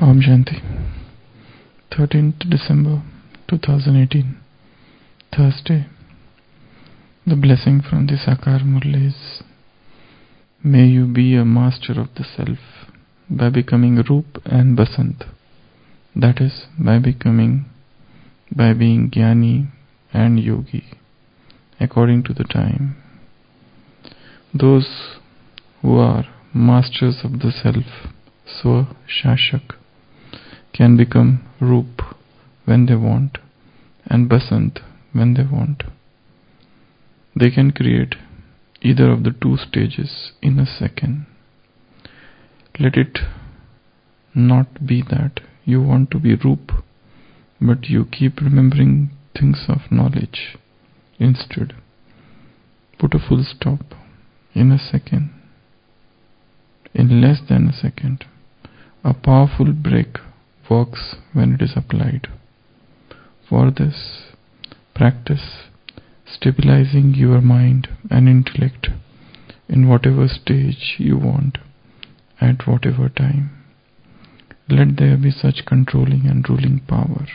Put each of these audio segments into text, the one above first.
Om Shanti. 13th December 2018, Thursday. The blessing from the Sakar Murli is: may you be a master of the self by becoming Roop and Basant. That is, by being Jnani and Yogi, according to the time. Those who are masters of the self, Swa Shashak, can become Roop when they want and Basant when they want. They can create either of the two stages in a second. Let it not be that you want to be Roop, but you keep remembering things of knowledge. Instead, put a full stop in a second. In less than a second, a powerful break works when it is applied. For this, practice stabilizing your mind and intellect in whatever stage you want, at whatever time. Let there be such controlling and ruling power.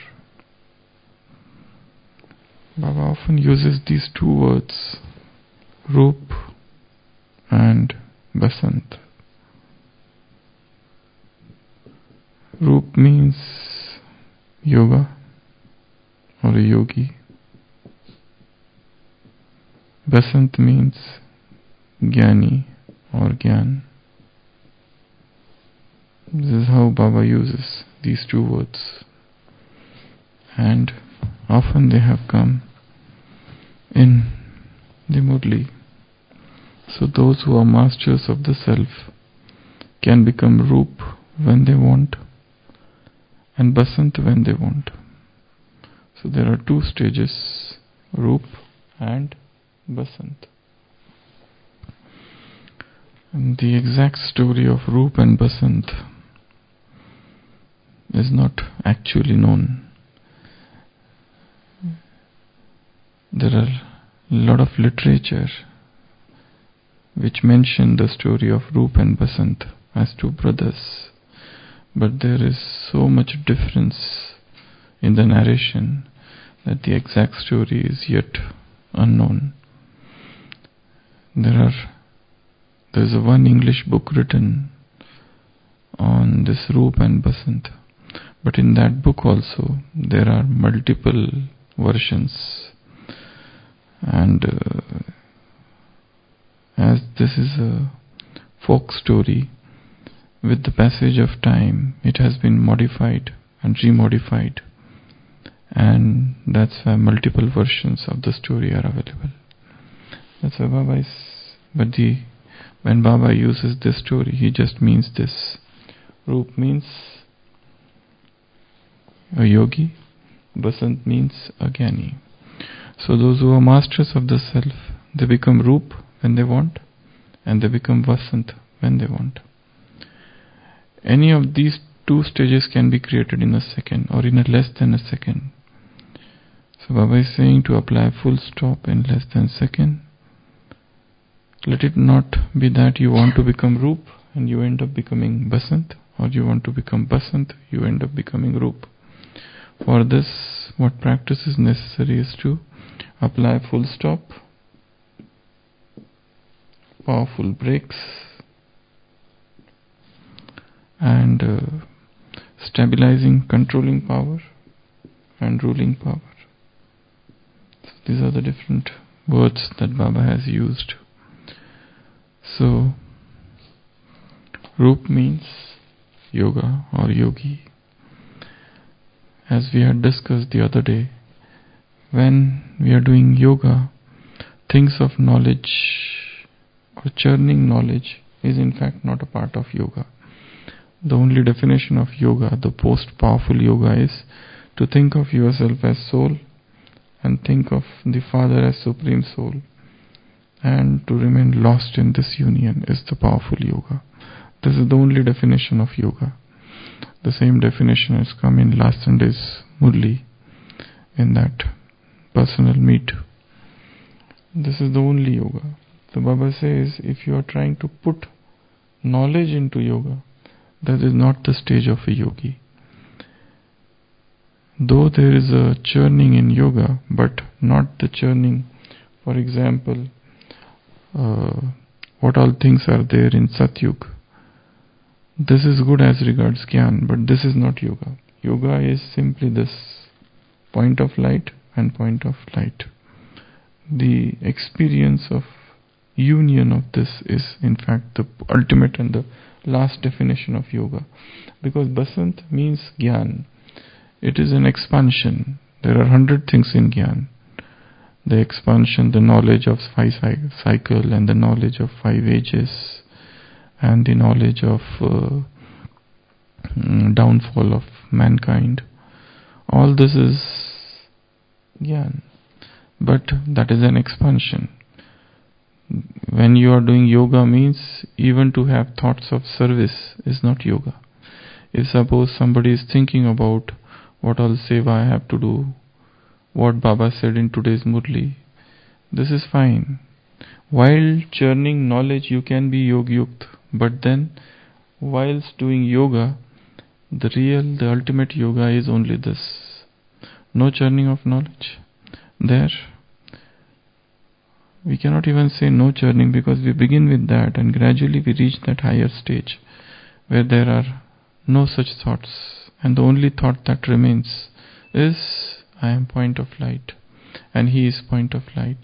Baba often uses these two words, Roop and Basant. Roop means yoga or a yogi. Basant means Jnani or Gyan. This is how Baba uses these two words. And often they have come in the Murli. So those who are masters of the self can become Roop when they want and Basant when they want. So there are two stages, Roop and Basant. And the exact story of Roop and Basant is not actually known. There are a lot of literature which mention the story of Roop and Basant as two brothers, but there is so much difference in the narration that the exact story is yet unknown. There is one English book written on this Roop and Basant, but in that book also there are multiple versions, and as this is a folk story, with the passage of time it has been modified and remodified, and that's why multiple versions of the story are available. That's why when Baba uses this story, he just means this. Roop means a yogi, Basant means a Jnani. So those who are masters of the self, they become Roop when they want, and they become Basant when they want. Any of these two stages can be created in a second or in a less than a second. So Baba is saying to apply full stop in less than a second. Let it not be that you want to become Roop and you end up becoming Basant, or you want to become Basant, you end up becoming Roop. For this, what practice is necessary is to apply full stop, powerful breaks, and stabilizing, controlling power and ruling power. So these are the different words that Baba has used. So Roop means yoga or yogi. As we had discussed the other day, when we are doing yoga, things of knowledge or churning knowledge is in fact not a part of yoga. The only definition of yoga, the most powerful yoga, is to think of yourself as soul and think of the Father as Supreme Soul, and to remain lost in this union is the powerful yoga. This is the only definition of yoga. The same definition has come in last Sunday's Murli, in that personal meet. This is the only yoga. So Baba says, if you are trying to put knowledge into yoga, That is not the stage of a yogi. Though there is a churning in yoga, but not the churning, for example, what all things are there in Satyug. This is good as regards Gyan, but this is not yoga. Yoga is simply this point of light and point of light. The experience of union of this is in fact the ultimate and the last definition of yoga. Because Basant means Gyan. It is an expansion. There are 100 things in Gyan. The expansion, the knowledge of 5 cycle and the knowledge of 5 ages and the knowledge of downfall of mankind. All this is Gyan. But that is an expansion. When you are doing yoga means even to have thoughts of service is not yoga. If suppose somebody is thinking about what all seva I have to do, what Baba said in today's Murli, this is fine. While churning knowledge you can be yogyukt, but then whilst doing yoga, the ultimate yoga is only this. No churning of knowledge. There, we cannot even say no churning because we begin with that and gradually we reach that higher stage where there are no such thoughts and the only thought that remains is I am point of light and he is point of light.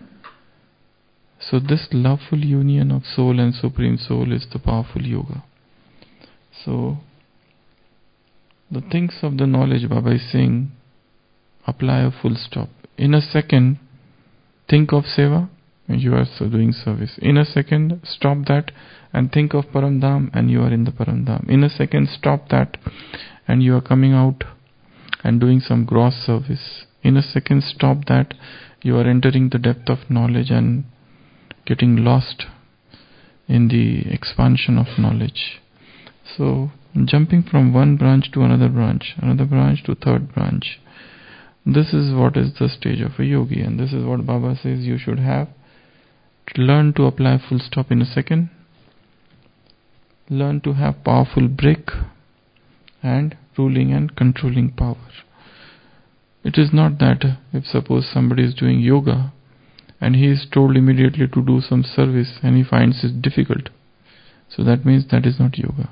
So this loveful union of soul and Supreme Soul is the powerful yoga. So the things of the knowledge Baba is saying, apply a full stop. In a second, think of seva and you are doing service. In a second, stop that and think of Paramdham and you are in the Paramdham. In a second, stop that and you are coming out and doing some gross service. In a second, stop that, you are entering the depth of knowledge and getting lost in the expansion of knowledge. So, jumping from one branch to another branch to third branch. This is what is the stage of a yogi, and this is what Baba says you should have. Learn to apply full stop in a second. Learn to have powerful break and ruling and controlling power. It is not that if suppose somebody is doing yoga and he is told immediately to do some service and he finds it difficult. So that means that is not yoga.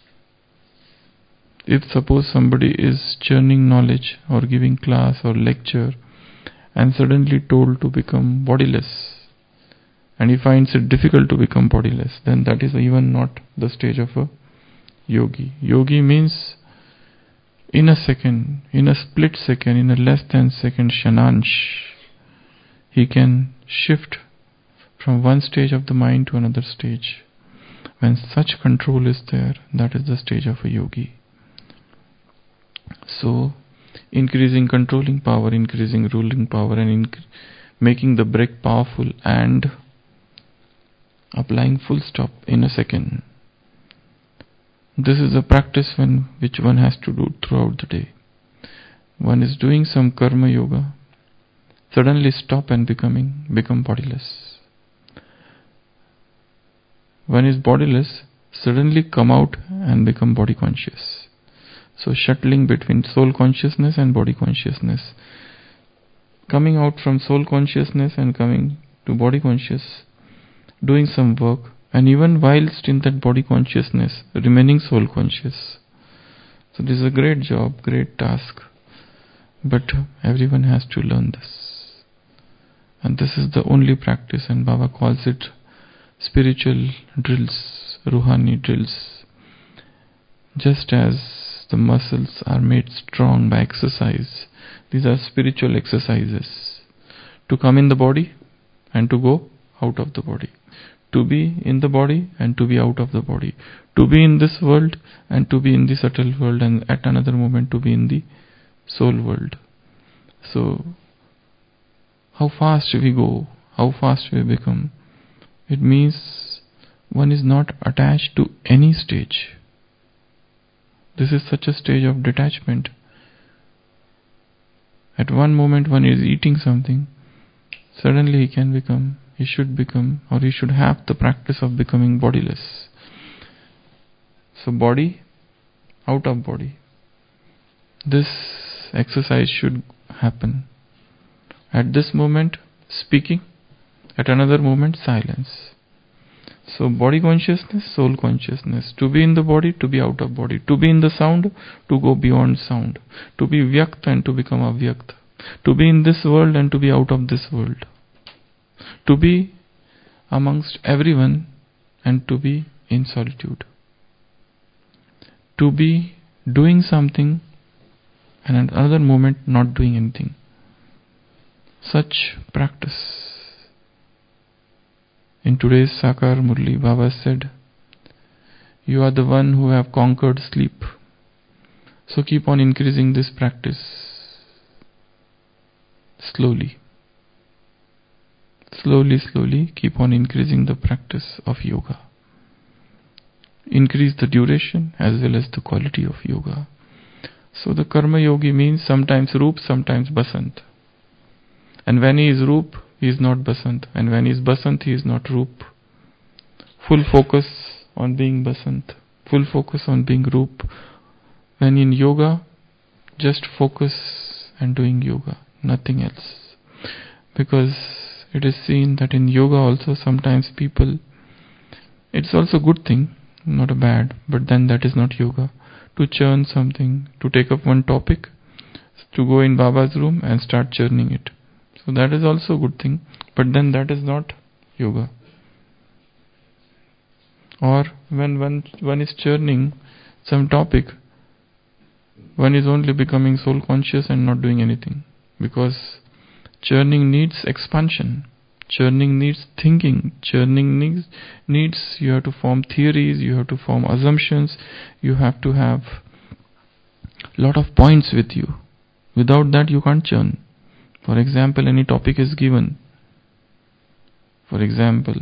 If suppose somebody is churning knowledge or giving class or lecture and suddenly told to become bodiless and he finds it difficult to become bodiless, then that is even not the stage of a yogi. Yogi means in a second, in a split second, in a less than second shanansh, he can shift from one stage of the mind to another stage. When such control is there, that is the stage of a yogi. So, increasing controlling power, increasing ruling power, and making the break powerful and applying full stop in a second. This is a practice which one has to do throughout the day. One is doing some karma yoga, suddenly stop and become bodiless. One is bodiless, suddenly come out and become body conscious. So shuttling between soul consciousness and body consciousness. Coming out from soul consciousness and coming to body conscious, doing some work, and even whilst in that body consciousness, remaining soul conscious. So this is a great job, great task. But everyone has to learn this. And this is the only practice, and Baba calls it spiritual drills, Ruhani drills. Just as the muscles are made strong by exercise, these are spiritual exercises. To come in the body and to go out of the body. To be in the body and to be out of the body. To be in this world and to be in the subtle world, and at another moment to be in the soul world. So, how fast we go, how fast we become. It means one is not attached to any stage. This is such a stage of detachment. At one moment one is eating something, suddenly he should become, or he should have the practice of becoming bodiless. So body, out of body. This exercise should happen. At this moment, speaking. At another moment, silence. So body consciousness, soul consciousness. To be in the body, to be out of body. To be in the sound, to go beyond sound. To be vyakta and to become avyakta. To be in this world and to be out of this world. To be amongst everyone and to be in solitude. To be doing something and at another moment not doing anything. Such practice. In today's Sakar Murli, Baba said, you are the one who have conquered sleep. So keep on increasing this practice. Slowly. Slowly keep on increasing the practice of yoga. Increase the duration as well as the quality of yoga. So the Karma Yogi means sometimes Roop, sometimes Basant. And when he is Roop, he is not Basant. And when he is Basant, he is not Roop. Full focus on being Basant. Full focus on being Roop. When in yoga, just focus and doing yoga. Nothing else. Because it is seen that in yoga also sometimes people, it's also a good thing, not a bad, but then that is not yoga. To churn something, to take up one topic, to go in Baba's room and start churning it. So that is also a good thing, but then that is not yoga. Or when one is churning some topic, one is only becoming soul conscious and not doing anything. Because churning needs expansion. Churning needs thinking. Churning needs you have to form theories, you have to form assumptions, you have to have lot of points with you. Without that you can't churn. For example, any topic is given. For example,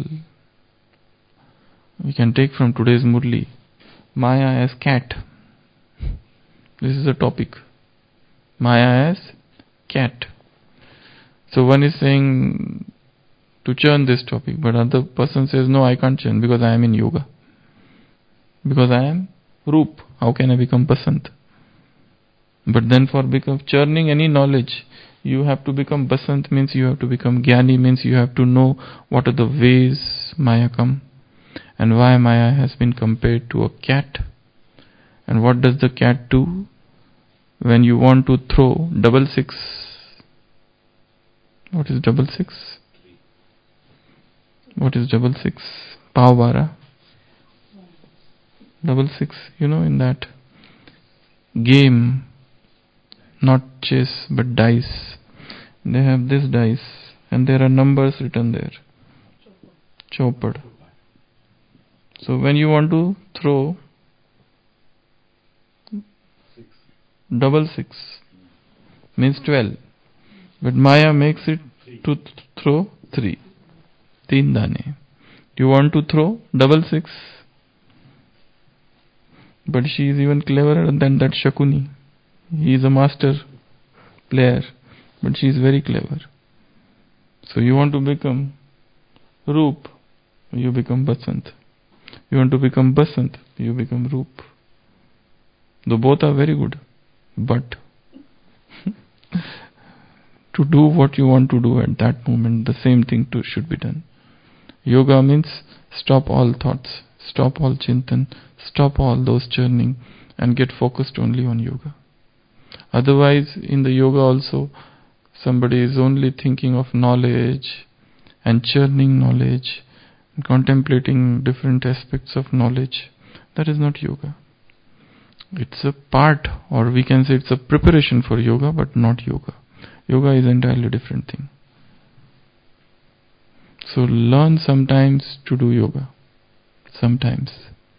we can take from today's Murli, Maya as cat. This is a topic. Maya as cat. So one is saying to churn this topic, but other person says, no, I can't churn because I am in yoga. Because I am Roop. How can I become Basant? But then for churning any knowledge, you have to become Basant, means you have to become Jnani, means you have to know what are the ways Maya come and why Maya has been compared to a cat. And what does the cat do when you want to throw 666? What is 666? What is 666? Pav bara. 666, in that game, not chess but dice. They have this dice and there are numbers written there. Chopad. So when you want to throw 666 means 12. But Maya makes it to throw 3. 3 dane. You want to throw 666. But she is even cleverer than that Shakuni. He is a master player, but she is very clever. So you want to become Roop, you become Basant. You want to become Basant, you become Roop. Though both are very good, but to do what you want to do at that moment, the same thing too should be done. Yoga means stop all thoughts, stop all chintan, stop all those churning and get focused only on yoga. Otherwise, in the yoga also, somebody is only thinking of knowledge and churning knowledge, contemplating different aspects of knowledge. That is not yoga. It's a part, or we can say it's a preparation for yoga, but not yoga. Yoga is entirely different thing. So learn sometimes to do yoga. Sometimes.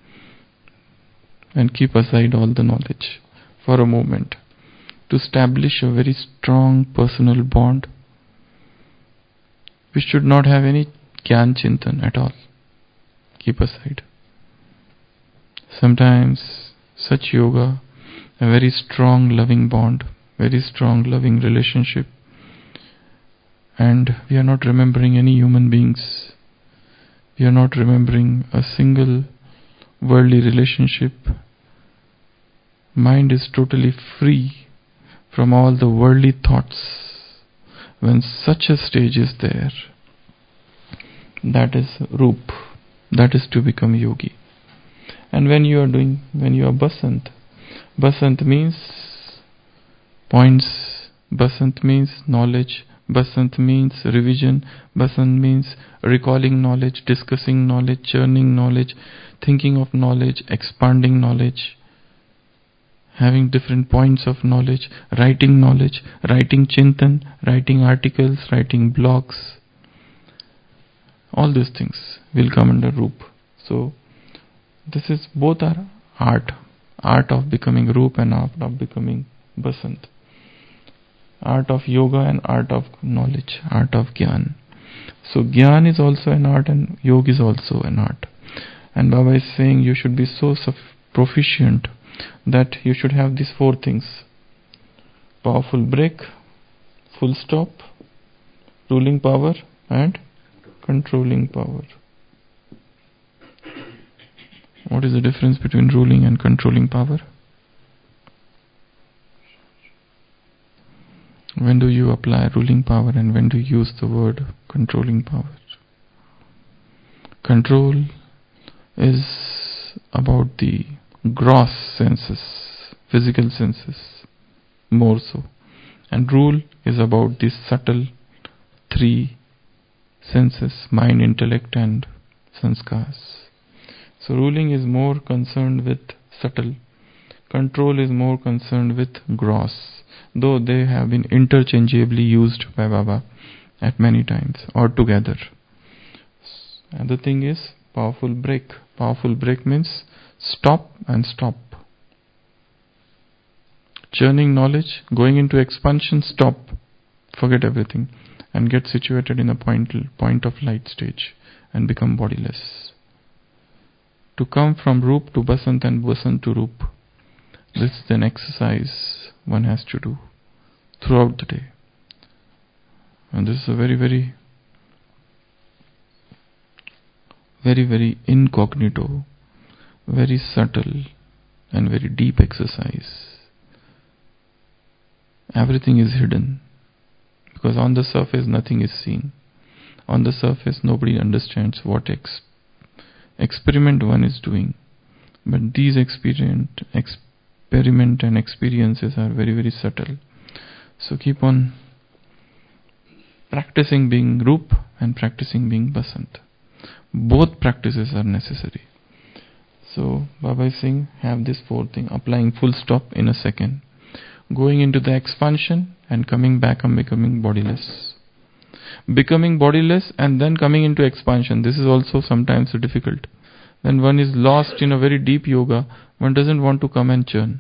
And keep aside all the knowledge for a moment to establish a very strong personal bond. We should not have any Gyan Chintan at all. Keep aside. Sometimes such yoga, a very strong loving bond, very strong loving relationship, and we are not remembering any human beings. We are not remembering a single worldly relationship. Mind is totally free from all the worldly thoughts. When such a stage is there, that is Roop. That is to become yogi. And when you are Basant, Basant means points, Basant means knowledge, Basant means revision, Basant means recalling knowledge, discussing knowledge, churning knowledge, thinking of knowledge, expanding knowledge, having different points of knowledge, writing chintan, writing articles, writing blogs. All these things will come under Roop. So this is both are art of becoming Roop and art of becoming Basant. Art of yoga and art of knowledge, art of Gyan. So Gyan is also an art and yoga is also an art. And Baba is saying you should be so proficient that you should have these four things: powerful break, full stop, ruling power, and controlling power. What is the difference between ruling and controlling power? When do you apply ruling power and when do you use the word controlling power? Control is about the gross senses, physical senses, more so. And rule is about the subtle three senses: mind, intellect, and sanskars. So ruling is more concerned with subtle. Control is more concerned with gross, though they have been interchangeably used by Baba at many times or together. And the thing is powerful break. Powerful break means stop and stop. Churning knowledge, going into expansion, stop, forget everything, and get situated in a point of light stage and become bodiless. To come from Roop to Basant and Basant to Roop, this is an exercise one has to do throughout the day. And this is a very, very, very, very incognito, very subtle and very deep exercise. Everything is hidden because on the surface nothing is seen. On the surface nobody understands what experiment one is doing. But these experiment and experiences are very, very subtle. So keep on practicing being Roop and practicing being Basant. Both practices are necessary. So Baba is saying have this fourth thing: applying full stop in a second, going into the expansion and coming back and becoming bodiless. Becoming bodiless and then coming into expansion. This is also sometimes difficult. When one is lost in a very deep yoga, one doesn't want to come and churn.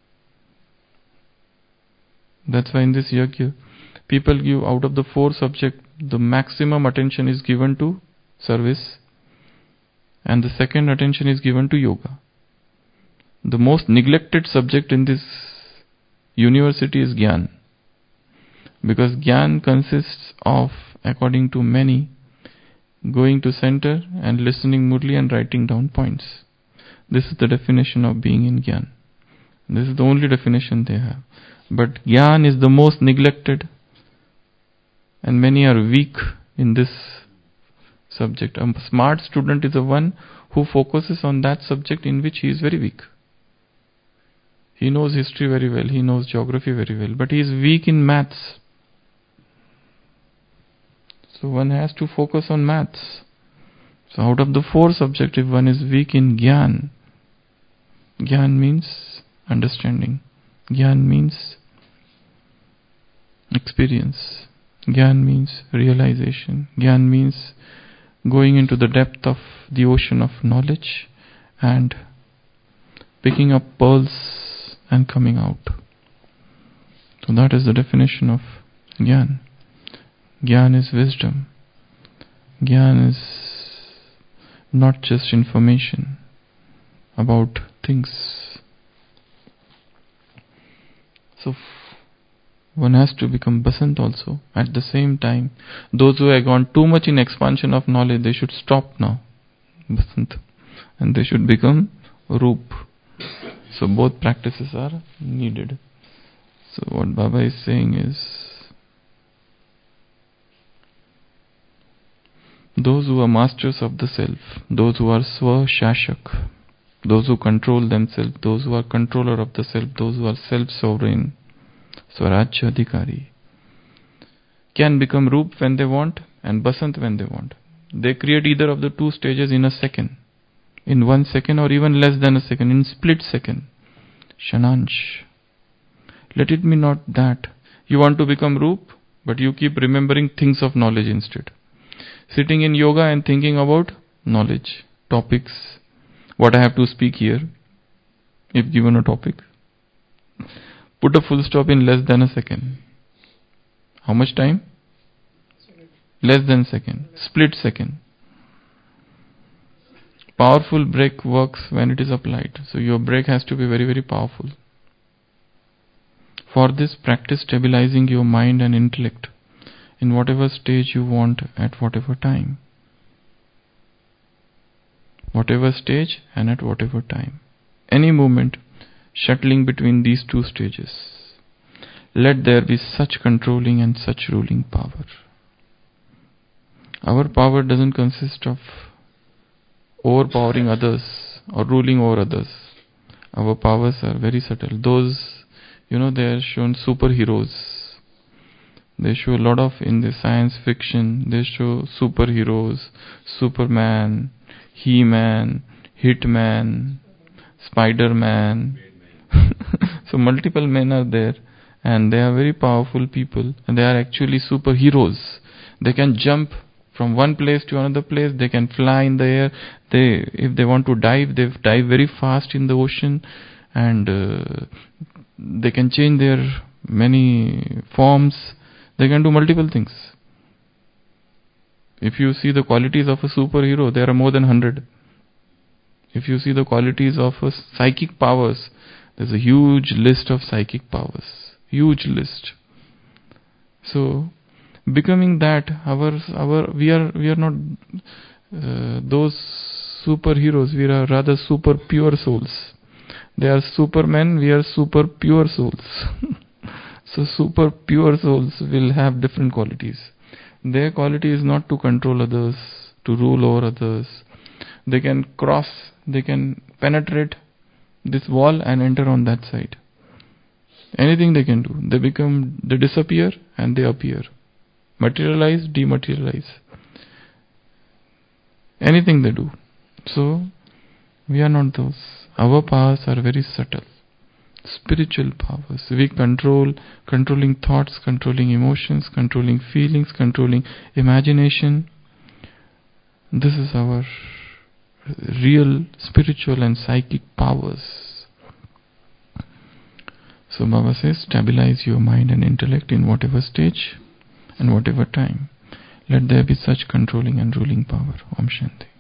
That's why in this yajna, people give out of the four subjects, the maximum attention is given to service, and the second attention is given to yoga. The most neglected subject in this university is Gyan, because Gyan consists of, according to many, going to center and listening mudli and writing down points. This is the definition of being in Gyan. This is the only definition they have. But Gyan is the most neglected, and many are weak in this subject. A smart student is the one who focuses on that subject in which he is very weak. He knows history very well, he knows geography very well, but he is weak in maths. So one has to focus on maths. So out of the four subjects, if one is weak in Gyan, Gyan means understanding. Gyan means experience. Gyan means realization. Gyan means going into the depth of the ocean of knowledge and picking up pearls and coming out. So that is the definition of Gyan. Gyan is wisdom. Gyan is not just information about things. So one has to become Basant also. At the same time, those who have gone too much in expansion of knowledge, they should stop now. Basant. and they should become Roop. So both practices are needed. So what Baba is saying is, those who are masters of the self, those who are Swa-Shashak, those who control themselves, those who are controller of the self, those who are self-sovereign, Swarajya Adhikari, can become Roop when they want and Basant when they want. They create either of the two stages in a second, in 1 second or even less than a second, in split second. Shanansh. Let it be not that you want to become Roop, but you keep remembering things of knowledge instead. Sitting in yoga and thinking about knowledge, topics, what I have to speak here, if given a topic. Put a full stop in less than a second. How much time? Less than a second. Split second. Powerful break works when it is applied. So your break has to be very, very powerful. For this, practice stabilizing your mind and intellect in whatever stage you want at whatever time. Whatever stage and at whatever time. Any movement shuttling between these two stages. Let there be such controlling and such ruling power. Our power doesn't consist of overpowering others or ruling over others. Our powers are very subtle. Those, they are shown superheroes. They show a lot of, in the science fiction, they show superheroes, Superman, He-Man, Hitman, Spider-Man. So multiple men are there, and they are very powerful people, and they are actually superheroes. They can jump from one place to another place. They can fly in the air. If they want to dive, they dive very fast in the ocean, and they can change their many forms. They can do multiple things. If you see the qualities of a superhero, there are more than 100. If you see the qualities of a psychic powers, there's a huge list of psychic powers. Huge list. So, becoming that, we are not those superheroes. We are rather super pure souls. They are supermen. We are super pure souls. So super pure souls will have different qualities. Their quality is not to control others, to rule over others. They can cross, they can penetrate this wall and enter on that side. Anything they can do. They disappear and they appear. Materialize, dematerialize. Anything they do. So, we are not those. Our powers are very subtle. Spiritual powers. We controlling thoughts, controlling emotions, controlling feelings, controlling imagination. This is our real spiritual and psychic powers. So Baba says, stabilize your mind and intellect in whatever stage and whatever time. Let there be such controlling and ruling power. Om Shanti.